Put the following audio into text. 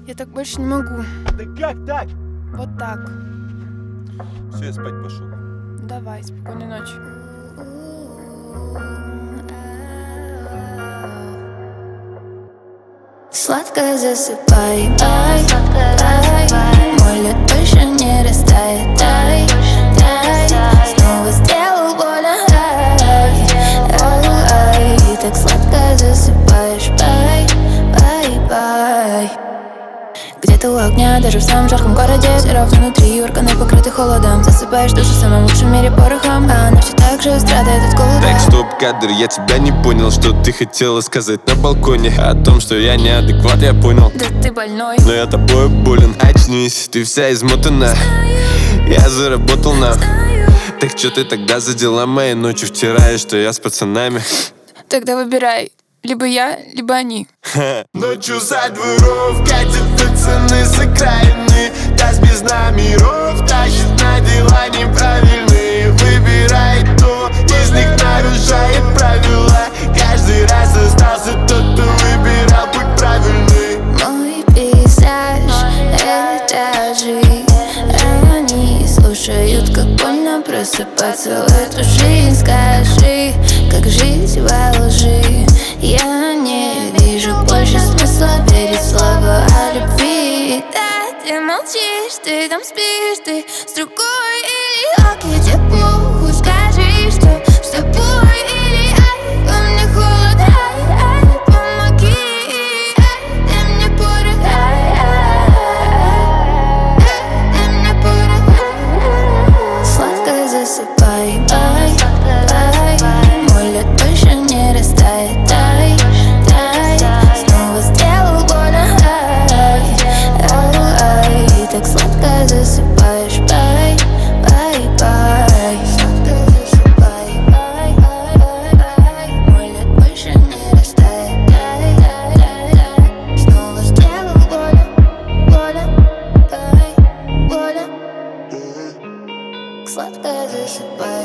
Я так больше не могу. Да как так? Вот так. Все, я спать пошел. Давай, спокойной ночи. Сладко засыпай, ай, ай. Мой лед больше не растает, ай, ай. Снова сделал больно, ай, ай. И так сладко засыпаешь, бай, бай, бай. Где-то у огня, даже в самом жарком городе. Все равно внутри органы покрыты холодом. Засыпаешь душу в самом лучшем мире порохом, а она все так же страдает от голода. Так, стоп, кадр, я тебя не понял. Что ты хотела сказать на балконе? О том, что я неадекват, я понял. Да ты больной. Но я тобой болен. Очнись, ты вся измотана. Я заработал на... Так что ты тогда за дела моей ночью вчера? И что я с пацанами? Тогда выбирай. Либо я, либо они. Ночью за дворов катят пацаны с окраины. Даст без номеров, тащит на дела неправильные. Выбирай то, из них нарушает правила. Каждый раз остался тот, кто выбирал путь правильный. Мой пейзаж — это жизнь. Они слушают, как больно просыпаться в эту жизнь. Скажи, как жить во лжи. Я не вижу больше смысла верить в слова о любви. Да, ты молчишь, ты там спишь, ты с другой или окей, тебе похуй. Скажи, что с тобой или ай, во мне холод, ай, ай, помоги, ай, дай мне порох, ай, ай, дай мне порох, ай. Сладко засыпай, ай, ай. Мой лед больше не растает, ай, ай. Снова сделал больно, ай, ай. И так сладко засыпаешь, бай, бай, бай. Сладко засыпай, ай, ай, ай. Мой лед больше не растает, ай, ай, ай. Снова сделал больно, больно, ай, больно. Сладко засыпай.